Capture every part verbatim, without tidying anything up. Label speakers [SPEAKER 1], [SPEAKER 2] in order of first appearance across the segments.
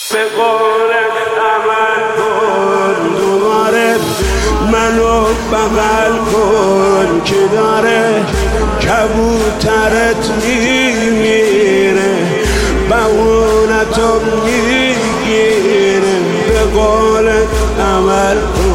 [SPEAKER 1] به قول عمل کن، دوباره منو بغل کن که داره کبوترت میمیره، بهونتو میگیره. به قول عمل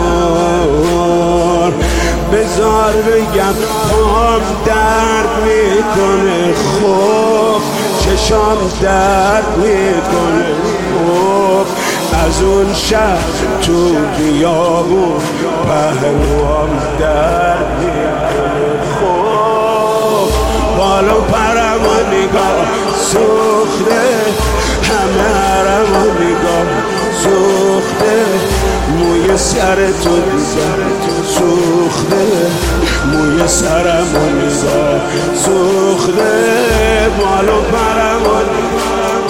[SPEAKER 1] کن، بذار بگم پام درد میکنه، خوب چشام درد میکنه، خوب از اون شهر تو بیابون پهلوام درد میکنه، خوب بالا پرم و نگاه سوخته، همه حرم و نگاه سوخته، موی سر تو دیدم سوخته، موی سرم و نگاه سوخته، بالا پرم و نگاه.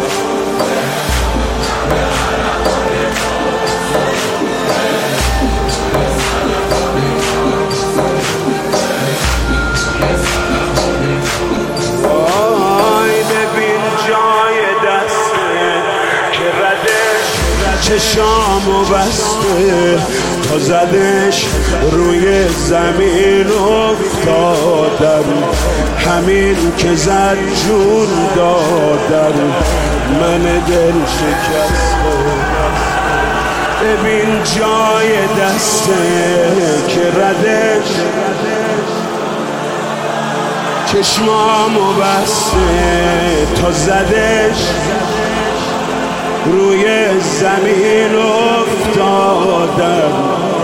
[SPEAKER 1] چشامو بسته تا زدش روی زمین افتادم، همین که زد جون دادم من دل شکسته. ببین جای دسته که ردش، چشمامو بسته تا زدش روی زمین افتادم،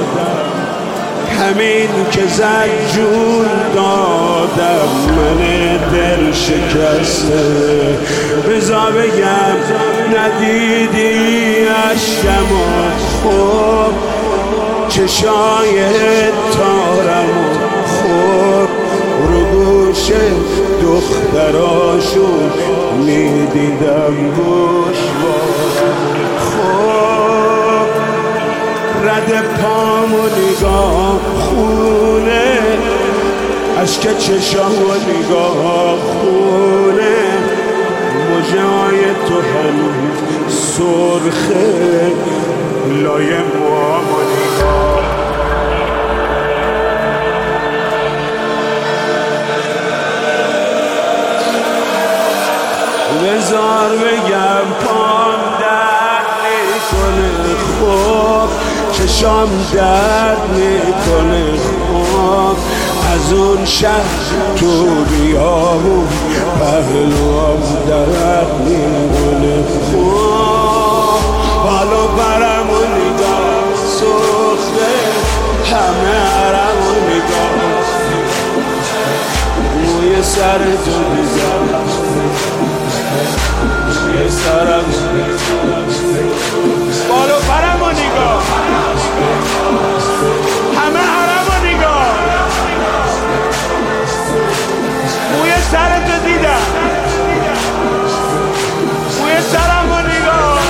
[SPEAKER 1] همین که زد جون دادم من دل شکسته. بذار بگم ندیدی عشقمو، خوب چشای تارمو، خوب رو گوش دختراشون میدیدم گوش خوب، رد پامو نگاه خونه، عشق چشامو نگاه خونه، موجای تو هنوز سرخه، لای موامو نگاه. بذار بگم پام درد میکنه، خوب چشام درد میکنه، خوب از اون شهر تو بیابون پهلوام درد میکنه، خوب بالا برم و نگاه سوخته، همه حرم و نگاه موی سر تو بیزم یه سرم بالا پرم و نگاه، همه حرم و نگاه موی سرتو دیدم، موی سرم و نگاه.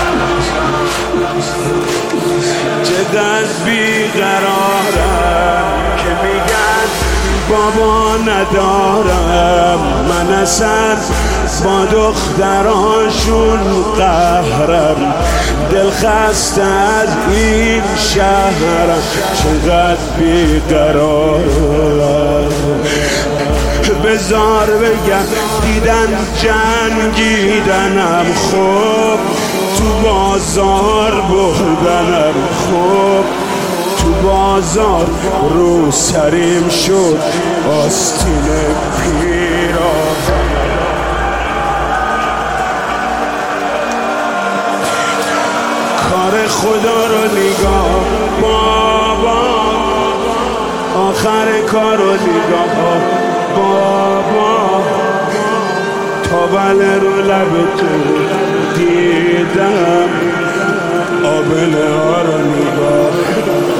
[SPEAKER 1] جدن بیقرارم که میگن بابا ندارم، من اصلا با دخترانشون قهرم، دل خسته از این شهرم، چقدر بیقرارم. بذار بگم دیدن جنگیدنم، خوب تو بازار بردنم، خوب تو بازار رو سریم شد آستین پیراهن. کار خدا رو نگاه بابا، آخر کار رو نگاه بابا، تا بله رو لب تو دیدم، آبله ها رو نگاه